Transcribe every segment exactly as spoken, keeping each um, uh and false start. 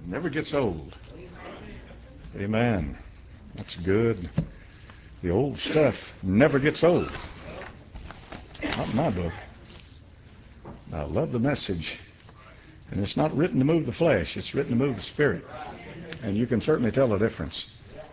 Never gets old. Amen. That's good. The old stuff never gets old. Not in my book. I love the message. And it's not written to move the flesh. It's written to move the spirit. And you can certainly tell the difference.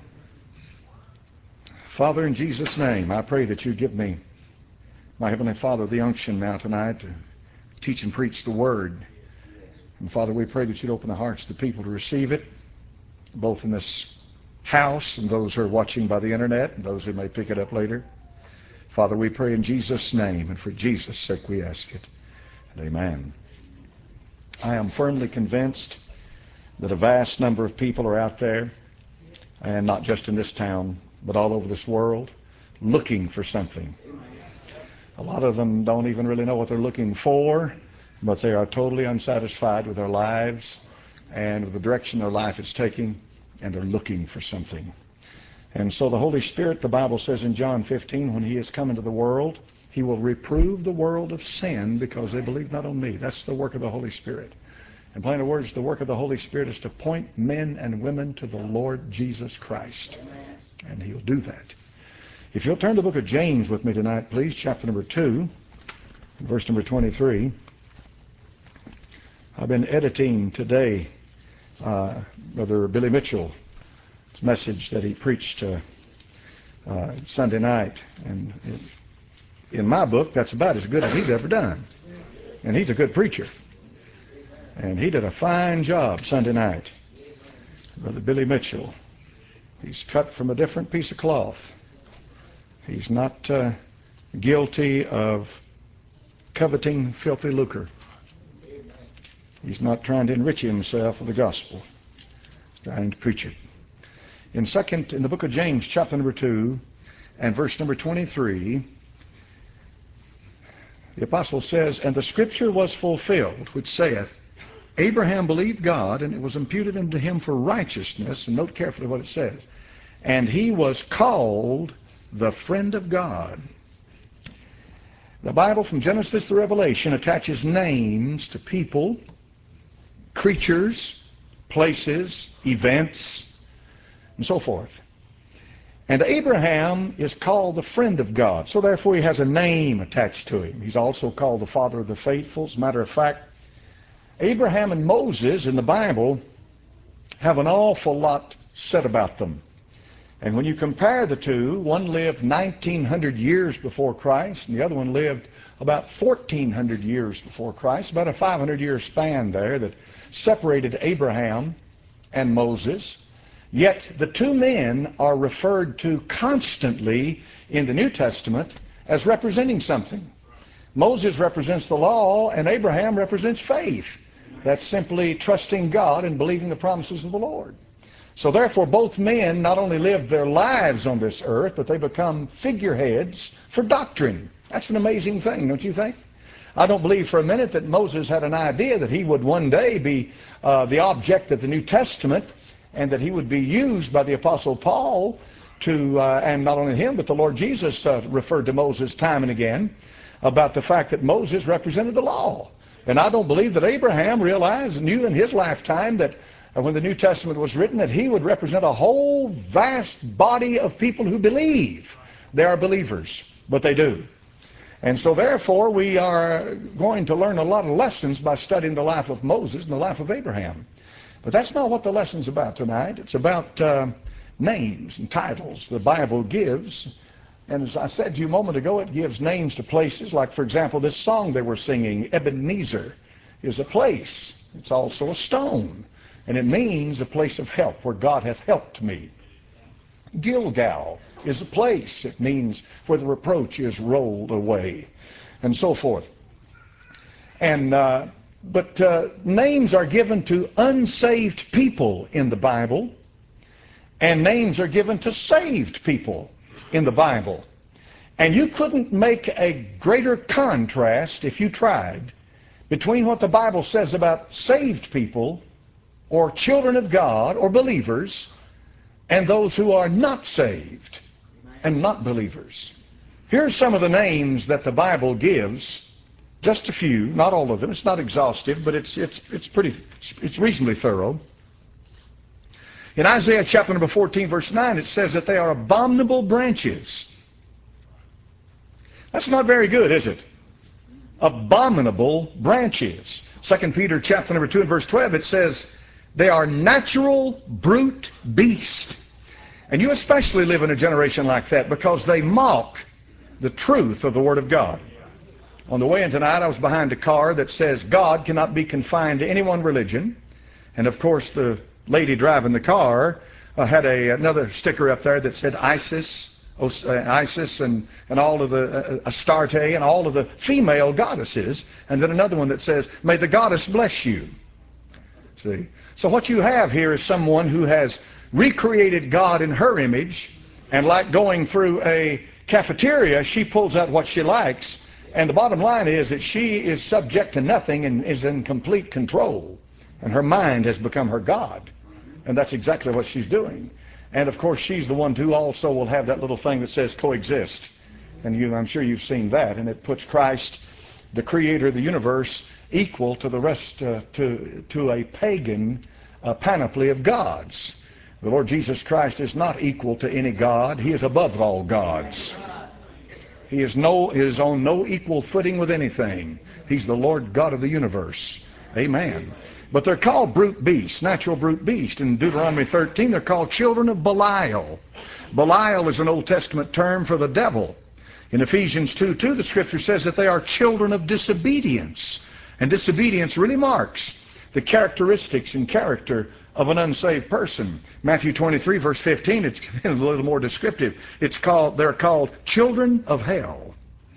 Father, in Jesus' name, I pray that you give me, my Heavenly Father, the unction now tonight to teach and preach the Word. And Father, we pray that you'd open the hearts of the people to receive it, both in this house and those who are watching by the internet and those who may pick it up later. Father, we pray in Jesus' name, and for Jesus' sake we ask it. And amen. I am firmly convinced that a vast number of people are out there, and not just in this town, but all over this world, looking for something. A lot of them don't even really know what they're looking for, but they are totally unsatisfied with their lives and with the direction their life is taking, and they're looking for something. And so the Holy Spirit, the Bible says in John fifteen, when he has come into the world, he will reprove the world of sin because they believe not on me. That's the work of the Holy Spirit. In plain words, the work of the Holy Spirit is to point men and women to the Lord Jesus Christ. And he'll do that. If you'll turn to the book of James with me tonight, please, chapter number two, verse number twenty-three. I've been editing today uh, Brother Billy Mitchell's message that he preached uh, uh, Sunday night. And in, in my book, that's about as good as he's ever done. And he's a good preacher. And he did a fine job Sunday night. Brother Billy Mitchell. He's cut from a different piece of cloth. He's not uh, guilty of coveting filthy lucre. He's not trying to enrich himself with the gospel. He's trying to preach it. In second, in the book of James, chapter number two, and verse number twenty-three, the apostle says, "And the scripture was fulfilled, which saith, Abraham believed God, and it was imputed unto him for righteousness." And note carefully what it says. "And he was called the friend of God." The Bible from Genesis to Revelation attaches names to people, creatures, places, events, and so forth. And Abraham is called the friend of God. So therefore he has a name attached to him. He's also called the father of the faithful. As a matter of fact, Abraham and Moses in the Bible have an awful lot said about them. And when you compare the two, one lived nineteen hundred years before Christ, and the other one lived about fourteen hundred years before Christ, about a five hundred year span there that separated Abraham and Moses. Yet the two men are referred to constantly in the New Testament as representing something. Moses represents the law, and Abraham represents faith. That's simply trusting God and believing the promises of the Lord. So therefore, both men not only lived their lives on this earth, but they become figureheads for doctrine. That's an amazing thing, don't you think? I don't believe for a minute that Moses had an idea that he would one day be uh, the object of the New Testament, and that he would be used by the Apostle Paul to, uh, and not only him, but the Lord Jesus uh, referred to Moses time and again about the fact that Moses represented the law. And I don't believe that Abraham realized, knew in his lifetime that uh, when the New Testament was written, that he would represent a whole vast body of people who believe. They are believers, but they do. And so therefore we are going to learn a lot of lessons by studying the life of Moses and the life of Abraham. But that's not what the lesson's about tonight. It's about uh, names and titles the Bible gives. And as I said to you a moment ago, it gives names to places. Like, for example, this song they were singing, Ebenezer, is a place. It's also a stone. And it means a place of help, where God hath helped me. Gilgal is a place. It means where the reproach is rolled away, and so forth. And uh, but uh, names are given to unsaved people in the Bible, and names are given to saved people in the Bible. And you couldn't make a greater contrast, if you tried, between what the Bible says about saved people, or children of God, or believers, and those who are not saved and not believers. Here's some of the names that the Bible gives. Just a few, not all of them. It's not exhaustive, but it's it's it's pretty it's reasonably thorough. In Isaiah chapter number fourteen, verse nine, it says that they are abominable branches. That's not very good, is it? Abominable branches. Second Peter chapter number two and verse twelve, it says they are natural brute beasts. And you especially live in a generation like that because they mock the truth of the Word of God. On the way in tonight, I was behind a car that says God cannot be confined to any one religion. And of course, the lady driving the car uh, had a, another sticker up there that said ISIS, Os, uh, ISIS and, and all of the uh, Astarte and all of the female goddesses. And then another one that says, may the goddess bless you. See? So what you have here is someone who has recreated God in her image, and like going through a cafeteria, she pulls out what she likes. And the bottom line is that she is subject to nothing and is in complete control. And her mind has become her God. And that's exactly what she's doing. And of course, she's the one who also will have that little thing that says coexist. And you, I'm sure you've seen that. And it puts Christ, the creator of the universe, equal to the rest, uh, to, to a pagan uh, panoply of gods. The Lord Jesus Christ is not equal to any god. He is above all gods. He is, no, is on no equal footing with anything. He's the Lord God of the universe. Amen. But they're called brute beasts, natural brute beasts. In Deuteronomy thirteen, they're called children of Belial. Belial is an Old Testament term for the devil. In Ephesians two two, the Scripture says that they are children of disobedience. And disobedience really marks the characteristics and character of an unsaved person. Matthew twenty-three, verse fifteen, it's a little more descriptive. It's called, they're called children of hell.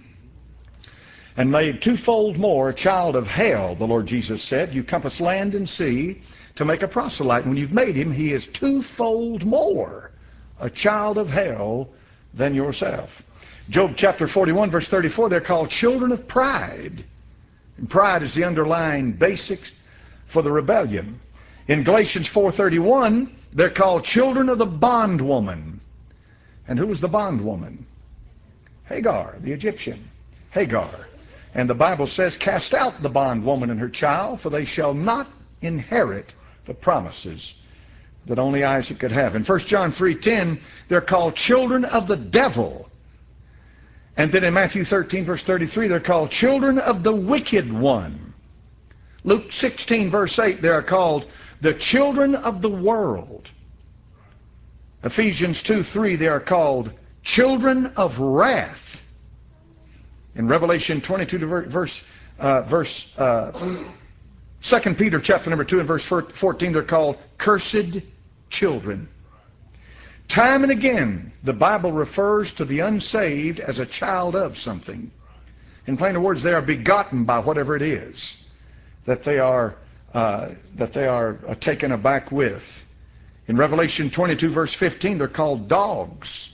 And made twofold more a child of hell, the Lord Jesus said. You compass land and sea to make a proselyte. And when you've made him, he is twofold more a child of hell than yourself. Job chapter forty-one, verse thirty-four, they're called children of pride. And pride is the underlying basics for the rebellion. In Galatians four thirty-one, they're called children of the bondwoman. And who was the bondwoman? Hagar, the Egyptian. Hagar. And the Bible says, cast out the bondwoman and her child, for they shall not inherit the promises that only Isaac could have. In First John three ten, they're called children of the devil. And then in Matthew thirteen, verse thirty-three, they're called children of the wicked one. Luke sixteen, verse eight, they are called the children of the world. Ephesians two three, they are called children of wrath. In Revelation twenty-two, verse, uh, verse uh, Second Peter chapter number two and verse fourteen, they're called cursed children. Time and again, the Bible refers to the unsaved as a child of something. In plainer words, they are begotten by whatever it is that they are uh, that they are uh, taken aback with. In Revelation twenty-two, verse fifteen, they're called dogs.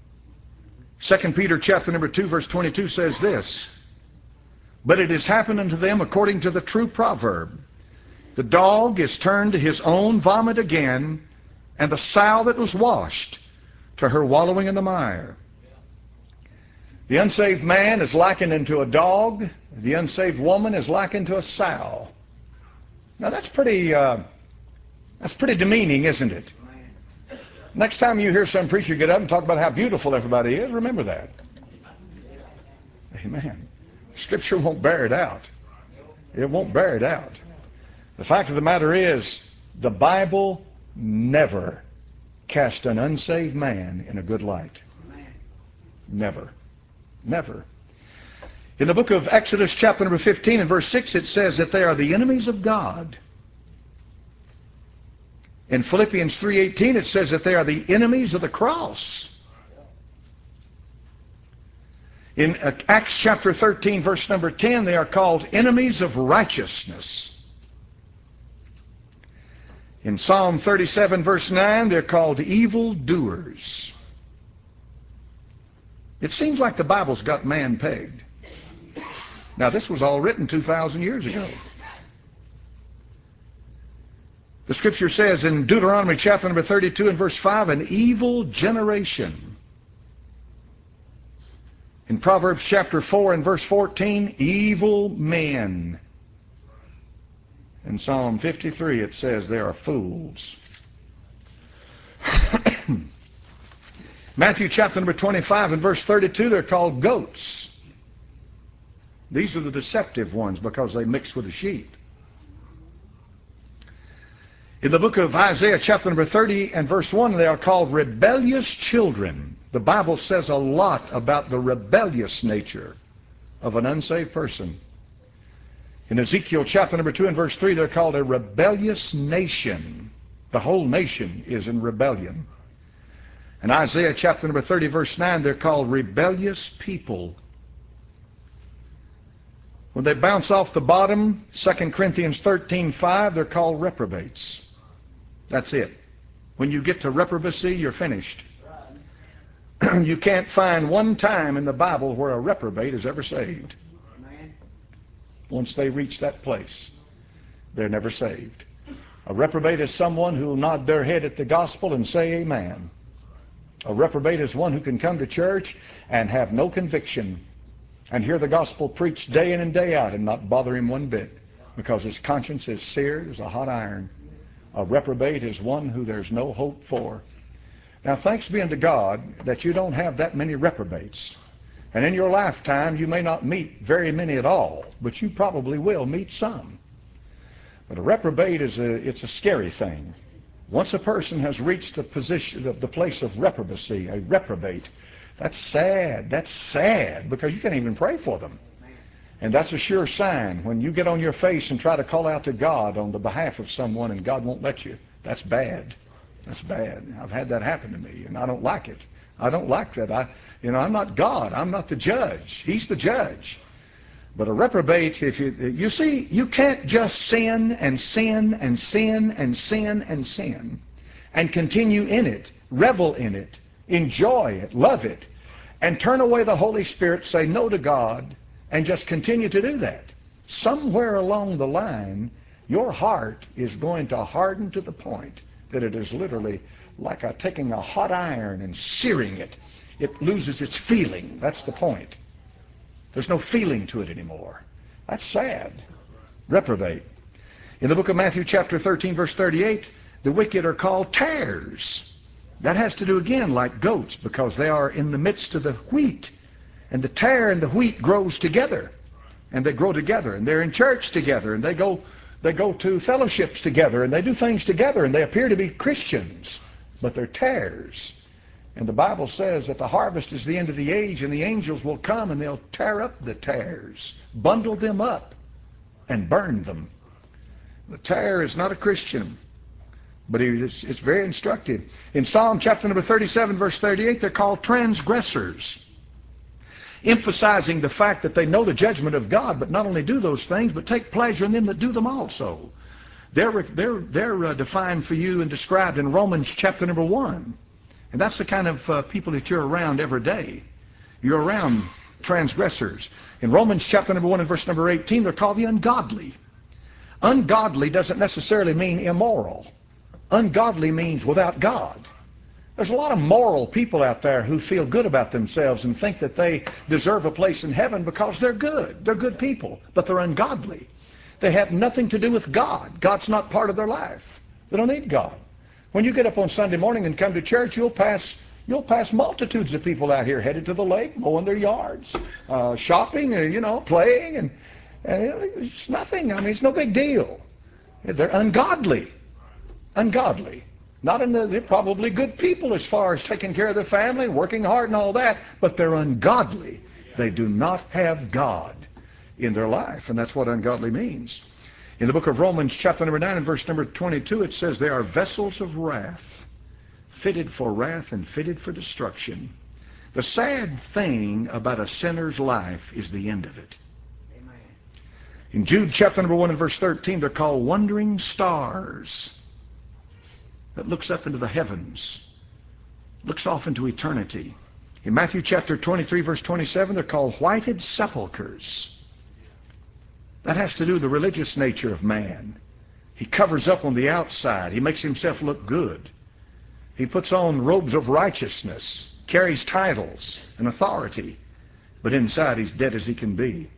Second Peter chapter number two, verse twenty-two says this, but it has happened unto them according to the true proverb. The dog is turned to his own vomit again, and the sow that was washed to her wallowing in the mire. The unsaved man is likened unto a dog. The unsaved woman is likened to a sow. Now that's pretty, uh, that's pretty demeaning, isn't it? Next time you hear some preacher get up and talk about how beautiful everybody is, remember that. Amen. Scripture won't bear it out. It won't bear it out. The fact of the matter is, the Bible never cast an unsaved man in a good light. Never. Never. In the book of Exodus chapter number fifteen and verse six, it says that they are the enemies of God. In Philippians three eighteen, it says that they are the enemies of the cross. In Acts chapter thirteen, verse number ten, they are called enemies of righteousness. In Psalm thirty-seven, verse nine, they're called evil doers. It seems like the Bible's got man pegged. Now, this was all written two thousand years ago. The Scripture says in Deuteronomy chapter number thirty-two and verse five, an evil generation. In Proverbs chapter four and verse fourteen, evil men. In Psalm fifty-three it says they are fools. Matthew chapter number twenty-five and verse thirty-two, they're called goats. These are the deceptive ones because they mix with the sheep. In the book of Isaiah chapter number thirty and verse one, they are called rebellious children. The Bible says a lot about the rebellious nature of an unsaved person. In Ezekiel chapter number two and verse three, they're called a rebellious nation. The whole nation is in rebellion. In Isaiah chapter number thirty verse nine, they're called rebellious people. When they bounce off the bottom, Second Corinthians thirteen five, they're called reprobates. That's it. When you get to reprobacy, you're finished. You can't find one time in the Bible where a reprobate is ever saved. Once they reach that place, they're never saved. A reprobate is someone who will nod their head at the gospel and say amen. A reprobate is one who can come to church and have no conviction and hear the gospel preached day in and day out and not bother him one bit because his conscience is seared as a hot iron. A reprobate is one who there's no hope for. Now, thanks be unto God that you don't have that many reprobates. And in your lifetime, you may not meet very many at all, but you probably will meet some. But a reprobate is a, it's a scary thing. Once a person has reached the position, the, the place of reprobacy, a reprobate, that's sad. That's sad because you can't even pray for them. And that's a sure sign. When you get on your face and try to call out to God on the behalf of someone and God won't let you, that's bad. That's bad. I've had that happen to me, and I don't like it. I don't like that. I, you know, I'm not God. I'm not the judge. He's the judge. But a reprobate, if you, you see, you can't just sin and sin and sin and sin and sin and continue in it, revel in it, enjoy it, love it, and turn away the Holy Spirit, say no to God, and just continue to do that. Somewhere along the line, your heart is going to harden to the point that it is literally like a, taking a hot iron and searing it. It loses its feeling. That's the point. There's no feeling to it anymore. That's sad. Reprobate. In the book of Matthew chapter thirteen verse thirty-eight, the wicked are called tares. That has to do again like goats because they are in the midst of the wheat. And the tare and the wheat grows together. And they grow together. And they're in church together. And they go, they go to fellowships together. And they do things together. And they appear to be Christians. But they're tares. And the Bible says that the harvest is the end of the age, and the angels will come and they'll tear up the tares, bundle them up, and burn them. The tare is not a Christian, but it's, it's very instructive. In Psalm chapter number thirty-seven, verse thirty-eight, they're called transgressors, emphasizing the fact that they know the judgment of God, but not only do those things, but take pleasure in them that do them also. They're, they're, they're uh, defined for you and described in Romans chapter number one. And that's the kind of uh, people that you're around every day. You're around transgressors. In Romans chapter number one and verse number eighteen, they're called the ungodly. Ungodly doesn't necessarily mean immoral. Ungodly means without God. There's a lot of moral people out there who feel good about themselves and think that they deserve a place in heaven because they're good. They're good people, but they're ungodly. They have nothing to do with God. God's not part of their life. They don't need God. When you get up on Sunday morning and come to church, you'll pass you'll pass multitudes of people out here headed to the lake, mowing their yards, uh, shopping, and, you know, playing, and, and it's nothing. I mean, it's no big deal. They're ungodly. Ungodly. Not in the, they're probably good people as far as taking care of their family and working hard and all that, but they're ungodly. They do not have God in their life, and that's what ungodly means. In the book of Romans chapter number nine and verse number twenty-two, it says they are vessels of wrath, fitted for wrath and fitted for destruction. The sad thing about a sinner's life is the end of it. Amen. In Jude chapter number one and verse thirteen, they're called wandering stars that looks up into the heavens, looks off into eternity. In Matthew chapter twenty-three verse twenty-seven, they're called whited sepulchres. That has to do with the religious nature of man. He covers up on the outside. He makes himself look good. He puts on robes of righteousness, carries titles and authority, but inside he's dead as he can be.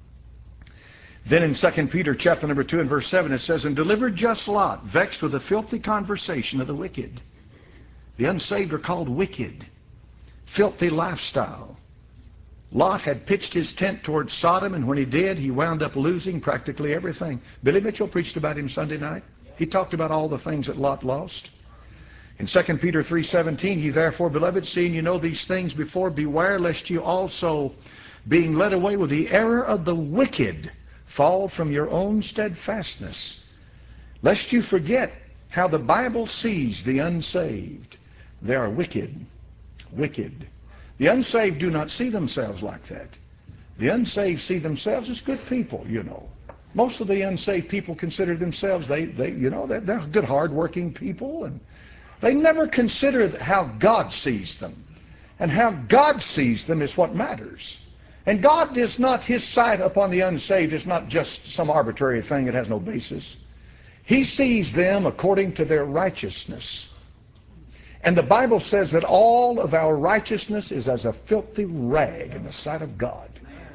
Then in Second Peter chapter number two and verse seven, it says, and delivered just Lot, vexed with the filthy conversation of the wicked. The unsaved are called wicked. Filthy lifestyle. Lot had pitched his tent towards Sodom, and when he did, he wound up losing practically everything. Billy Mitchell preached about him Sunday night. He talked about all the things that Lot lost. In Second Peter three seventeen, ye therefore, beloved, seeing you know these things before, beware lest you also, being led away with the error of the wicked, fall from your own steadfastness. Lest you forget how the Bible sees the unsaved. They are wicked. Wicked. The unsaved do not see themselves like that. The unsaved see themselves as good people, you know. Most of the unsaved people consider themselves, they, they you know, they're, they're good, hard-working people, and they never consider how God sees them. And how God sees them is what matters. And God is not, his sight upon the unsaved is not just some arbitrary thing that has no basis. He sees them according to their righteousness. And the Bible says that all of our righteousness is as a filthy rag in the sight of God.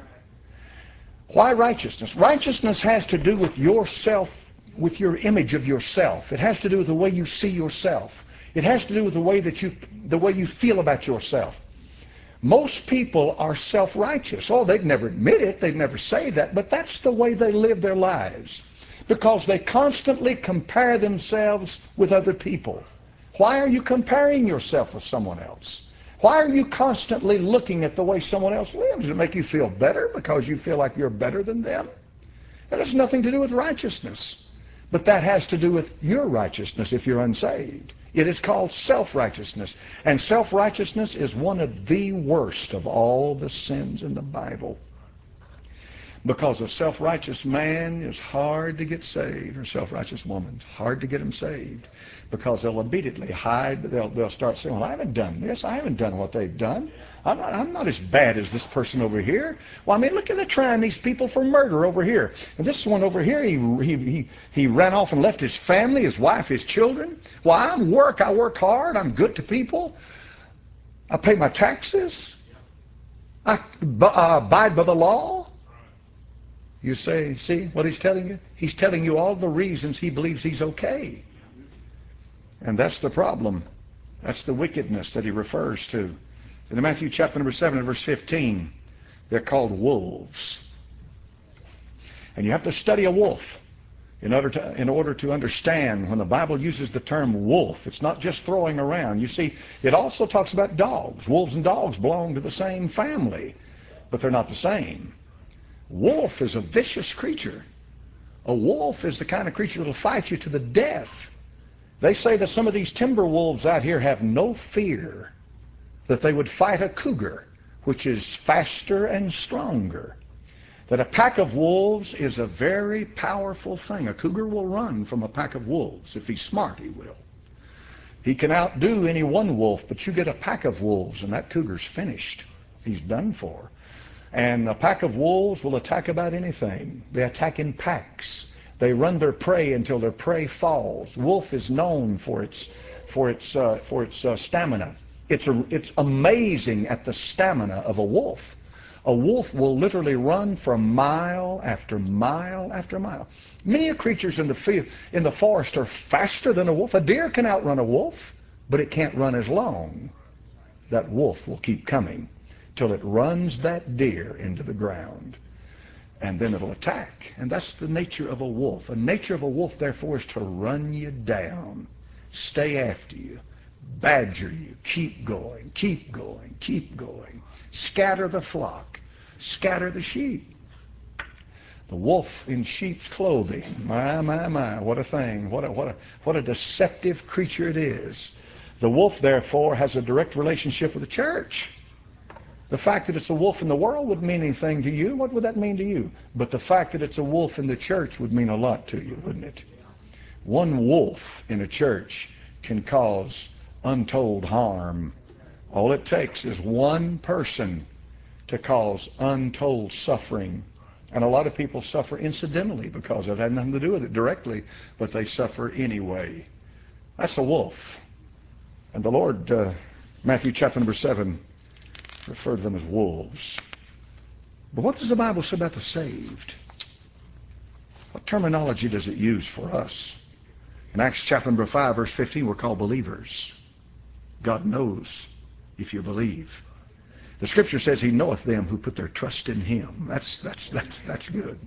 Why righteousness? Righteousness has to do with yourself, with your image of yourself. It has to do with the way you see yourself. It has to do with the way that you, the way you feel about yourself. Most people are self-righteous. Oh, they'd never admit it. They'd never say that. But that's the way they live their lives. Because they constantly compare themselves with other people. Why are you comparing yourself with someone else? Why are you constantly looking at the way someone else lives? Does it make you feel better because you feel like you're better than them? That has nothing to do with righteousness. But that has to do with your righteousness if you're unsaved. It is called self-righteousness. And self-righteousness is one of the worst of all the sins in the Bible. Because a self-righteous man is hard to get saved, or a self-righteous woman. It's hard to get them saved. Because they'll immediately hide. They'll, they'll start saying, well, I haven't done this. I haven't done what they've done. I'm not, I'm not as bad as this person over here. Well, I mean, look at they're trying these people for murder over here. And this one over here, he, he, he, he ran off and left his family, his wife, his children. Well, I work. I work hard. I'm good to people. I pay my taxes. I uh, abide by the law. You say, see what he's telling you? He's telling you all the reasons he believes he's okay. And that's the problem. That's the wickedness that he refers to. In Matthew chapter number seven and verse fifteen, they're called wolves. And you have to study a wolf in order to, in order to understand when the Bible uses the term wolf. It's not just throwing around. You see, it also talks about dogs. Wolves and dogs belong to the same family, but they're not the same. Wolf is a vicious creature. A wolf is the kind of creature that will fight you to the death. They say that some of these timber wolves out here have no fear that they would fight a cougar, which is faster and stronger. That a pack of wolves is a very powerful thing. A cougar will run from a pack of wolves. If he's smart, he will. He can outdo any one wolf, but you get a pack of wolves and that cougar's finished. He's done for. And a pack of wolves will attack about anything. They attack in packs. They run their prey until their prey falls. Wolf is known for its for its uh, for its uh, stamina. It's a, it's amazing at the stamina of a wolf. A wolf will literally run for mile after mile after mile. Many creatures in the field, in the forest are faster than a wolf. A deer can outrun a wolf, but it can't run as long. That wolf will keep coming till it runs that deer into the ground. And then it'll attack. And that's the nature of a wolf. The nature of a wolf, therefore, is to run you down, stay after you, badger you, keep going, keep going, keep going, scatter the flock, scatter the sheep. The wolf in sheep's clothing. My, my, my, what a thing. What a, what a, what a deceptive creature it is. The wolf, therefore, has a direct relationship with the church. The fact that it's a wolf in the world wouldn't mean anything to you. What would that mean to you? But the fact that it's a wolf in the church would mean a lot to you, wouldn't it? One wolf in a church can cause untold harm. All it takes is one person to cause untold suffering. And a lot of people suffer incidentally because it had nothing to do with it directly, but they suffer anyway. That's a wolf. And the Lord, uh, Matthew chapter number seven, refer to them as wolves. But what does the Bible say about the saved? What terminology does it use for us? In Acts chapter number five, verse fifteen, we're called believers. God knows if you believe. The Scripture says He knoweth them who put their trust in Him. That's, that's, that's, that's good.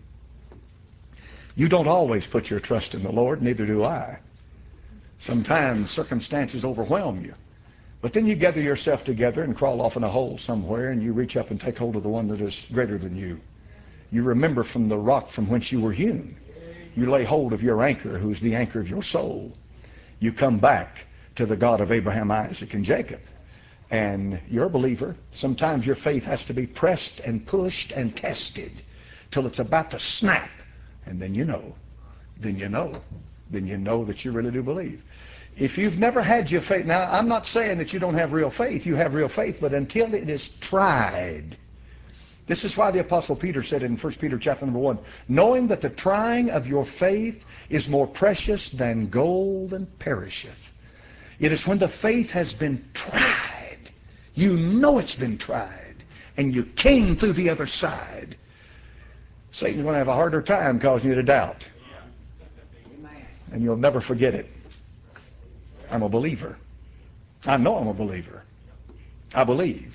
You don't always put your trust in the Lord, neither do I. Sometimes circumstances overwhelm you. But then you gather yourself together and crawl off in a hole somewhere, and you reach up and take hold of the one that is greater than you. You remember from the rock from whence you were hewn. You lay hold of your anchor, who's the anchor of your soul. You come back to the God of Abraham, Isaac, and Jacob. And you're a believer. Sometimes your faith has to be pressed and pushed and tested till it's about to snap. And then you know. Then you know. Then you know that you really do believe. If you've never had your faith, now I'm not saying that you don't have real faith. You have real faith, but until it is tried. This is why the Apostle Peter said in First Peter chapter number one, knowing that the trying of your faith is more precious than gold that perisheth. It is when the faith has been tried, you know it's been tried, and you came through the other side. Satan's going to have a harder time causing you to doubt. And you'll never forget it. I'm a believer. I know I'm a believer. I believe.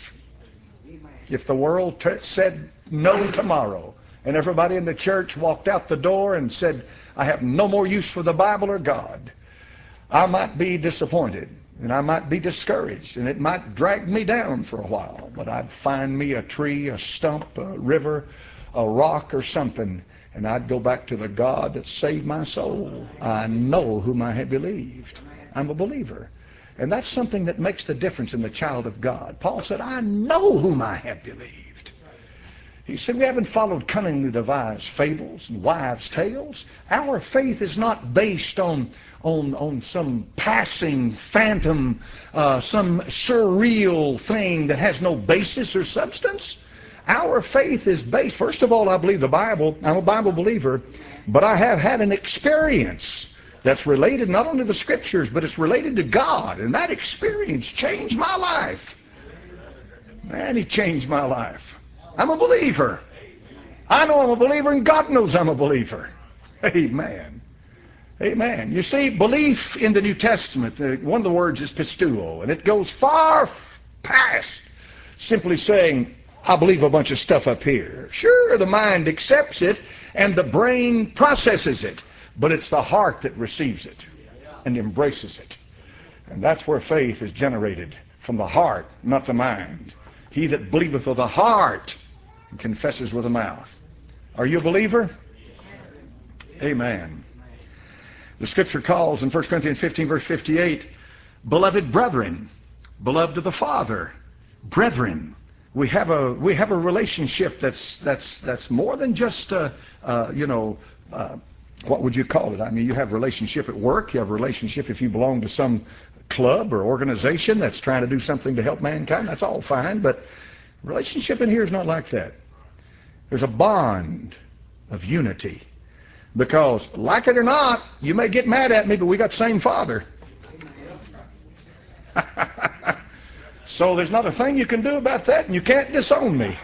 If the world t- said no tomorrow, and everybody in the church walked out the door and said, I have no more use for the Bible or God, I might be disappointed, and I might be discouraged, and it might drag me down for a while, but I'd find me a tree, a stump, a river, a rock, or something, and I'd go back to the God that saved my soul. I know whom I have believed. I'm a believer. And that's something that makes the difference in the child of God. Paul said, I know whom I have believed. He said, we haven't followed cunningly devised fables and wives' tales. Our faith is not based on, on, on some passing phantom, uh, some surreal thing that has no basis or substance. Our faith is based, first of all, I believe the Bible. I'm a Bible believer, but I have had an experience that's related not only to the Scriptures, but it's related to God. And that experience changed my life. Man, He changed my life. I'm a believer. I know I'm a believer, and God knows I'm a believer. Amen. Amen. You see, belief in the New Testament, uh, one of the words is pisteuo, and it goes far past simply saying, I believe a bunch of stuff up here. Sure, the mind accepts it, and the brain processes it, but it's the heart that receives it and embraces it. And that's where faith is generated, from the heart, not the mind. He that believeth with the heart and confesses with the mouth. Are you a believer? Amen. The Scripture calls in First Corinthians fifteen, verse fifty-eight, beloved brethren, beloved of the Father, brethren. We have a we have a relationship that's that's that's more than just uh, uh, you know uh, what would you call it? I mean, you have a relationship at work. You have a relationship if you belong to some club or organization that's trying to do something to help mankind. That's all fine, but relationship in here is not like that. There's a bond of unity, because like it or not, you may get mad at me, but we got the same Father. So there's not a thing you can do about that, and you can't disown me.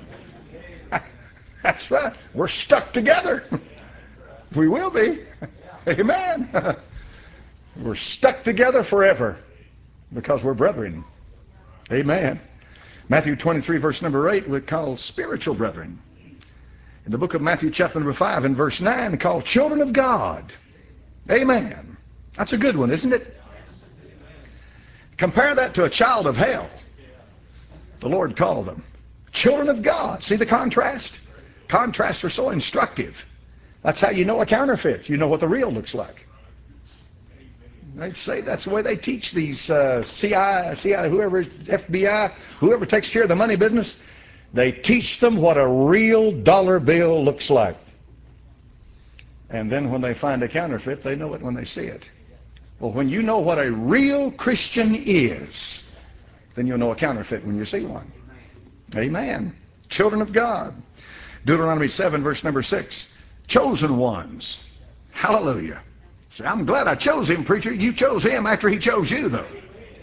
That's right. We're stuck together. We will be. Amen. We're stuck together forever because we're brethren. Amen. Matthew twenty-three, verse number eight, we're called spiritual brethren. In the book of Matthew, chapter number five, and verse nine, called children of God. Amen. That's a good one, isn't it? Compare that to a child of hell. The Lord called them children of God. See the contrast? Contrasts are so instructive. That's how you know a counterfeit. You know what the real looks like. They say that's the way they teach these uh, C I A, C I A, whoever, F B I, whoever takes care of the money business. They teach them what a real dollar bill looks like. And then when they find a counterfeit, they know it when they see it. Well, when you know what a real Christian is, then you'll know a counterfeit when you see one. Amen. Children of God. Deuteronomy seven, verse number six. Chosen ones. Hallelujah. Say, I'm glad I chose him, preacher. You chose him after he chose you, though.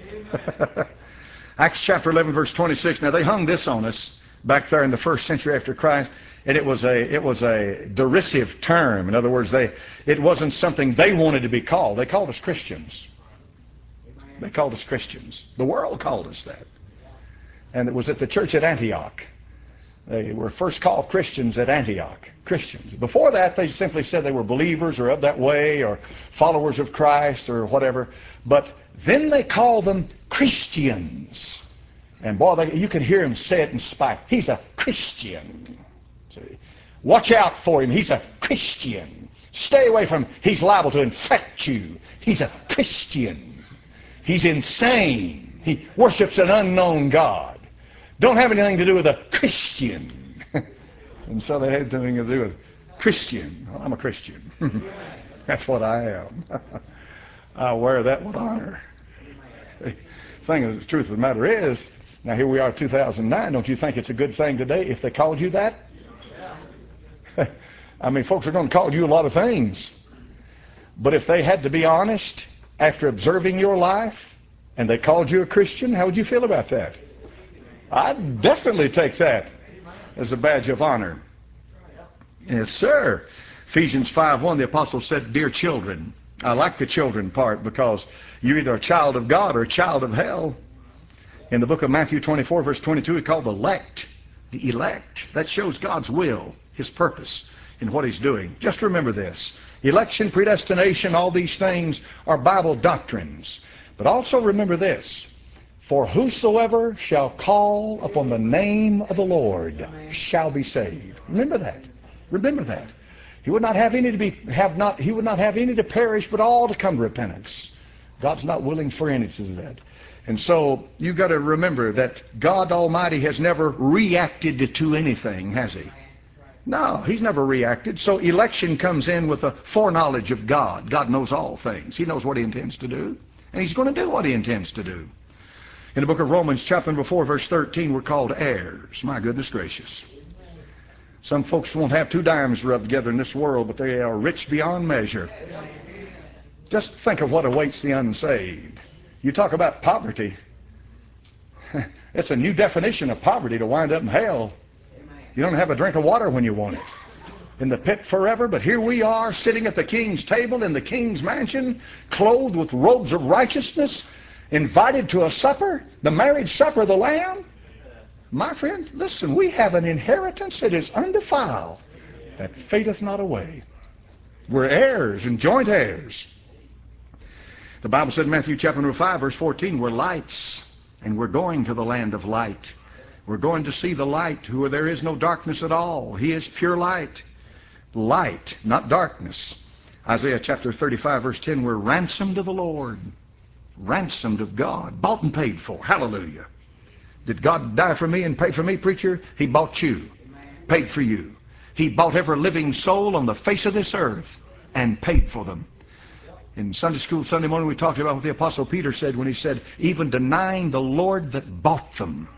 Acts chapter eleven, verse twenty-six. Now, they hung this on us back there in the first century after Christ. And it was a it was a derisive term. In other words, they it wasn't something they wanted to be called. They called us Christians. They called us Christians. The world called us that. And it was at the church at Antioch. They were first called Christians at Antioch. Christians. Before that, they simply said they were believers or of that way or followers of Christ or whatever. But then they called them Christians. And boy, they, you could hear him say it in spite. He's a Christian. See? Watch out for him. He's a Christian. Stay away from him. He's liable to infect you. He's a Christian. He's insane. He worships an unknown God. Don't have anything to do with a Christian. And so they had something to do with Christian. Well, I'm a Christian. That's what I am. I wear that with honor. The thing is, the truth of the matter is, now here we are two thousand nine, don't you think it's a good thing today if they called you that? I mean, folks are going to call you a lot of things. But if they had to be honest after observing your life and they called you a Christian, how would you feel about that? I'd definitely take that as a badge of honor. Yes, sir. Ephesians five one, the apostle said, dear children. I like the children part because you're either a child of God or a child of hell. In the book of Matthew twenty-four, verse twenty-two, he called the elect. The elect. That shows God's will, his purpose in what he's doing. Just remember this. Election, predestination, all these things are Bible doctrines. But also remember this. For whosoever shall call upon the name of the Lord shall be saved. Remember that. Remember that. He would not have any to be have not he would not have any to perish, but all to come to repentance. God's not willing for any to do that. And so you've got to remember that God Almighty has never reacted to anything, has he? No, he's never reacted. So election comes in with a foreknowledge of God. God knows all things. He knows what he intends to do. And he's going to do what he intends to do. In the book of Romans, chapter number four, verse thirteen, we're called heirs. My goodness gracious. Some folks won't have two dimes rubbed together in this world, but they are rich beyond measure. Just think of what awaits the unsaved. You talk about poverty. It's a new definition of poverty to wind up in hell. You don't have a drink of water when you want it. In the pit forever, but here we are sitting at the king's table in the king's mansion, clothed with robes of righteousness, invited to a supper, the marriage supper of the Lamb. My friend, listen, we have an inheritance that is undefiled, that fadeth not away. We're heirs and joint heirs. The Bible said in Matthew chapter number five, verse fourteen, we're lights, and we're going to the land of light. We're going to see the light, where there is no darkness at all. He is pure light. Light, not darkness. Isaiah chapter thirty-five, verse ten, we're ransomed of the Lord. Ransomed of God. Bought and paid for. Hallelujah. Did God die for me and pay for me, preacher? He bought you. Paid for you. He bought every living soul on the face of this earth and paid for them. In Sunday school Sunday morning we talked about what the Apostle Peter said when he said, even denying the Lord that bought them.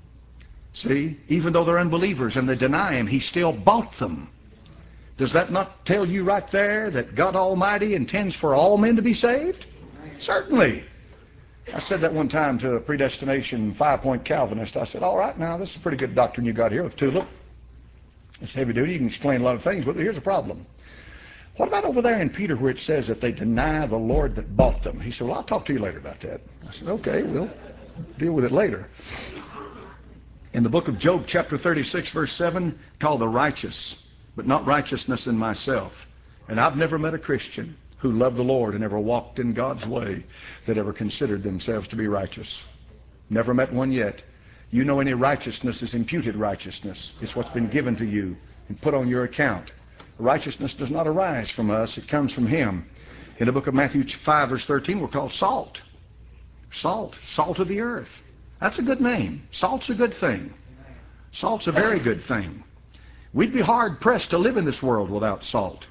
See, even though they're unbelievers and they deny him, he still bought them. Does that not tell you right there that God Almighty intends for all men to be saved? Certainly. I said that one time to a predestination five-point Calvinist. I said, all right, now, this is a pretty good doctrine you got here with Tulip. It's heavy duty. You can explain a lot of things, but here's a problem. What about over there in Peter where it says that they deny the Lord that bought them? He said, well, I'll talk to you later about that. I said, okay, we'll deal with it later. In the book of Job, chapter thirty-six, verse seven, called the righteous, but not righteousness in myself. And I've never met a Christian who loved the Lord and ever walked in God's way that ever considered themselves to be righteous. Never met one yet. You know any righteousness is imputed righteousness. It's what's been given to you and put on your account. Righteousness does not arise from us. It comes from him. In the book of Matthew five, verse thirteen, we're called salt. Salt. Salt of the earth. That's a good name. Salt's a good thing. Salt's a very good thing. We'd be hard-pressed to live in this world without salt.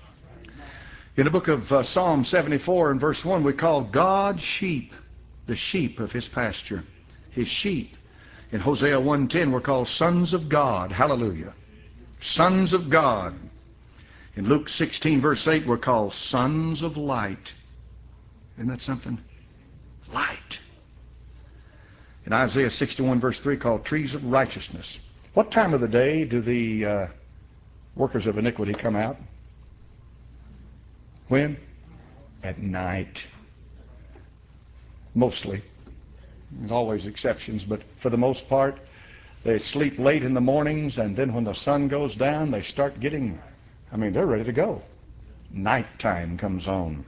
In the book of uh, Psalm seventy-four and verse one, we call God's sheep the sheep of his pasture. His sheep. In Hosea one ten, we're called sons of God. Hallelujah. Sons of God. In Luke sixteen, verse eight, we're called sons of light. Isn't that something? Light. In Isaiah sixty-one, verse three, called trees of righteousness. What time of the day do the uh, workers of iniquity come out? When? At night. mostly. There's always exceptions, but for the most part, they sleep late in the mornings, and then when the sun goes down, they start getting, I mean, they're ready to go. Nighttime comes on.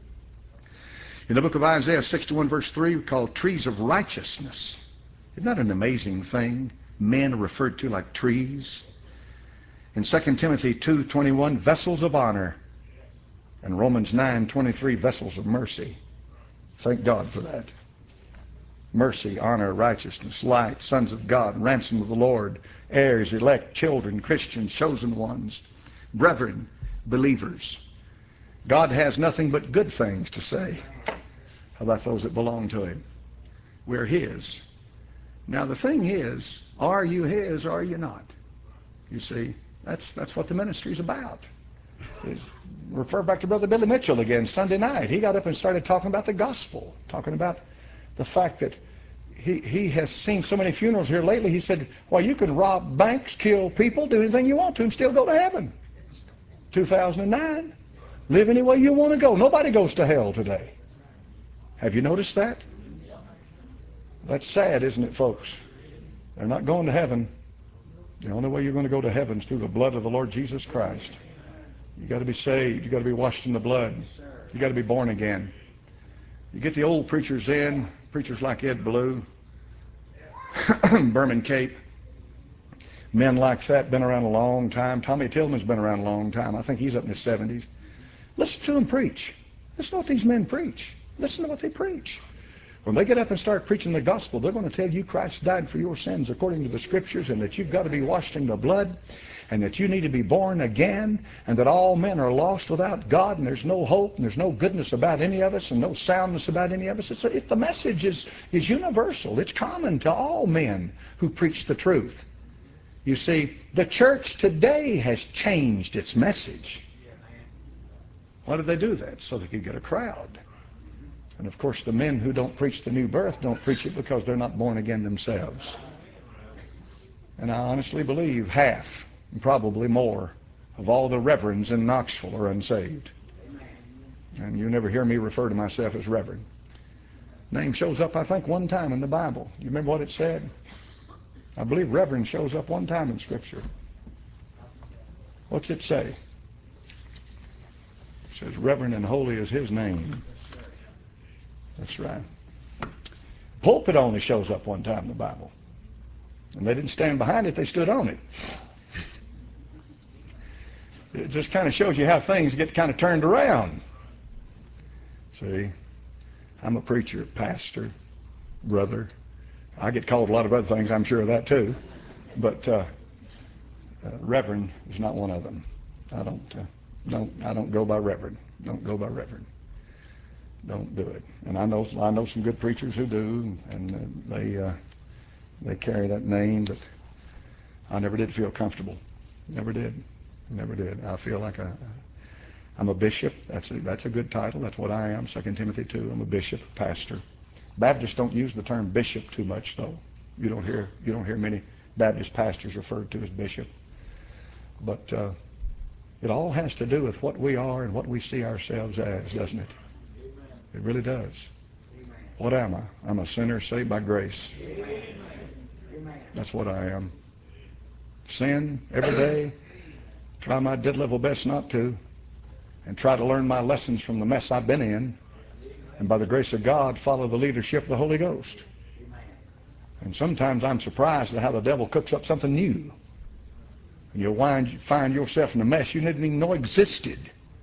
In the book of Isaiah sixty-one, verse three, we call trees of righteousness. Isn't that an amazing thing? Men are referred to like trees. In Second Timothy two twenty-one, vessels of honor. And Romans nine twenty-three, vessels of mercy. Thank God for that. Mercy, honor, righteousness, light, sons of God, ransom of the Lord, heirs, elect, children, Christians, chosen ones, brethren, believers. God has nothing but good things to say about those that belong to Him. We're His. Now the thing is, are you His or are you not? You see, that's that's what the ministry is about. Is refer back to Brother Billy Mitchell again Sunday night. He got up and started talking about the gospel, talking about the fact that he, he has seen so many funerals here lately. He said, well, you can rob banks, kill people, do anything you want to and still go to heaven. two thousand nine. Live any way you want to go. Nobody goes to hell today. Have you noticed that? That's sad, isn't it, folks? They're not going to heaven. The only way you're going to go to heaven is through the blood of the Lord Jesus Christ. You got to be saved. You got to be washed in the blood. You got to be born again. You get the old preachers in, preachers like Ed Blue, Berman Cape, men like that, been around a long time. Tommy Tillman's been around a long time. I think he's up in his seventies. Listen to them preach. Listen to what these men preach. Listen to what they preach. When they get up and start preaching the gospel, they're going to tell you Christ died for your sins according to the Scriptures, and that you've got to be washed in the blood, and that you need to be born again, and that all men are lost without God, and there's no hope, and there's no goodness about any of us, and no soundness about any of us. It's, it, the message is, is universal. It's common to all men who preach the truth. You see, the church today has changed its message. Why did they do that? So they could get a crowd. And of course, the men who don't preach the new birth don't preach it because they're not born again themselves. And I honestly believe half, and probably more, of all the reverends in Knoxville are unsaved. And you never hear me refer to myself as reverend. Name shows up, I think, one time in the Bible. You remember what it said? I believe reverend shows up one time in Scripture. What's it say? It says, reverend and holy is His name. That's right. Pulpit only shows up one time in the Bible. And they didn't stand behind it, they stood on it. It just kind of shows you how things get kind of turned around. See, I'm a preacher, pastor, brother. I get called a lot of other things, I'm sure of that too. But uh, uh, reverend is not one of them. I don't, uh, don't, I don't go by reverend. Don't go by reverend. Don't do it. And I know, I know some good preachers who do, and uh, they, uh, they carry that name. But I never did feel comfortable. Never did. Never did. I feel like a, I'm a bishop. That's a, that's a good title. That's what I am. Second Timothy two. I'm a bishop, pastor. Baptists don't use the term bishop too much, though. You don't hear you don't hear many Baptist pastors referred to as bishop. But uh, it all has to do with what we are and what we see ourselves as, doesn't it? It really does. What am I? I'm a sinner saved by grace. That's what I am. Sin every day. Try my dead level best not to. And try to learn my lessons from the mess I've been in. And by the grace of God, follow the leadership of the Holy Ghost. And sometimes I'm surprised at how the devil cooks up something new. And you'll wind, find yourself in a mess you didn't even know existed.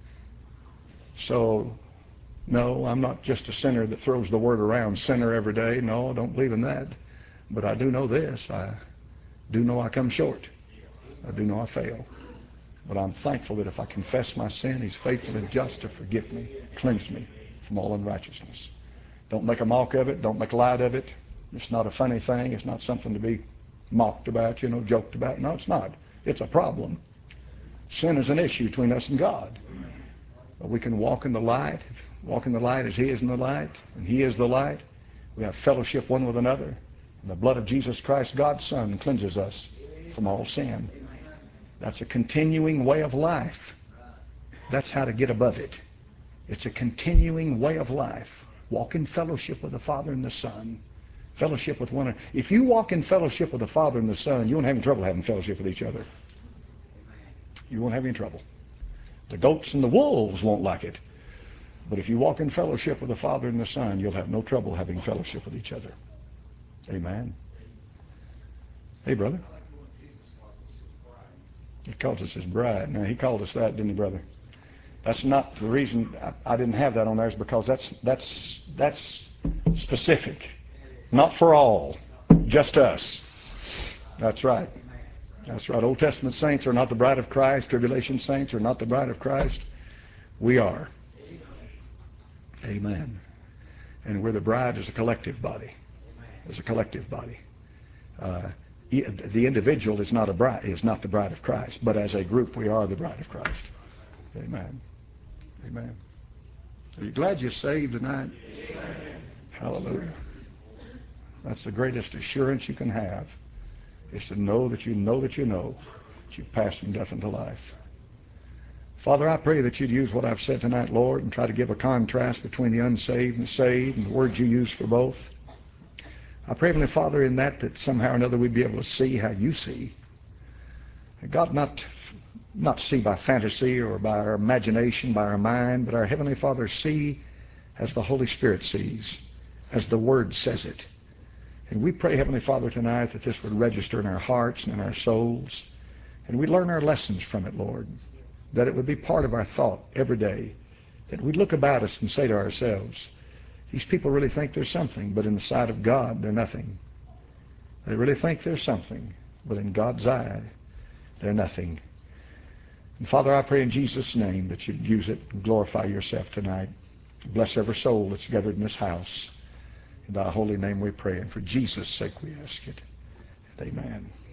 So, no, I'm not just a sinner that throws the word around, sinner every day. No, I don't believe in that. But I do know this. I do know I come short. I do know I fail. But I'm thankful that if I confess my sin, He's faithful and just to forgive me, cleanse me from all unrighteousness. Don't make a mock of it. Don't make light of it. It's not a funny thing. It's not something to be mocked about, you know, joked about. No, it's not. It's a problem. Sin is an issue between us and God. But we can walk in the light. Walk in the light as He is in the light, and He is the light. We have fellowship one with another. And the blood of Jesus Christ, God's Son, cleanses us from all sin. That's a continuing way of life. That's how to get above it. It's a continuing way of life. Walk in fellowship with the Father and the Son. Fellowship with one another. If you walk in fellowship with the Father and the Son, you won't have any trouble having fellowship with each other. You won't have any trouble. The goats and the wolves won't like it. But if you walk in fellowship with the Father and the Son, you'll have no trouble having fellowship with each other. Amen. Hey, brother. He calls us his bride. Now, he called us that, didn't he, brother? That's not the reason I, I didn't have that on there, is because that's, that's, that's specific. Not for all, just us. That's right. That's right. Old Testament saints are not the bride of Christ. Tribulation saints are not the bride of Christ. We are. Amen. And we're the bride as a collective body. As a collective body. Uh, the individual is not a bride, is not the bride of Christ, but as a group we are the bride of Christ. Amen. Amen. Are you glad you're saved tonight? Amen. Hallelujah. That's the greatest assurance you can have, is to know that you know that you know that you've passed from death into life. Father, I pray that you'd use what I've said tonight, Lord, and try to give a contrast between the unsaved and the saved and the words you use for both. I pray, Heavenly Father, in that that somehow or another we'd be able to see how you see. And God, not, not see by fantasy or by our imagination, by our mind, but our Heavenly Father see as the Holy Spirit sees, as the Word says it. And we pray, Heavenly Father, tonight that this would register in our hearts and in our souls, and we'd learn our lessons from it, Lord, that it would be part of our thought every day, that we'd look about us and say to ourselves, these people really think they're something, but in the sight of God, they're nothing. They really think they're something, but in God's eye, they're nothing. And Father, I pray in Jesus' name that you'd use it and glorify yourself tonight. Bless every soul that's gathered in this house. In thy holy name we pray, and for Jesus' sake we ask it. Amen.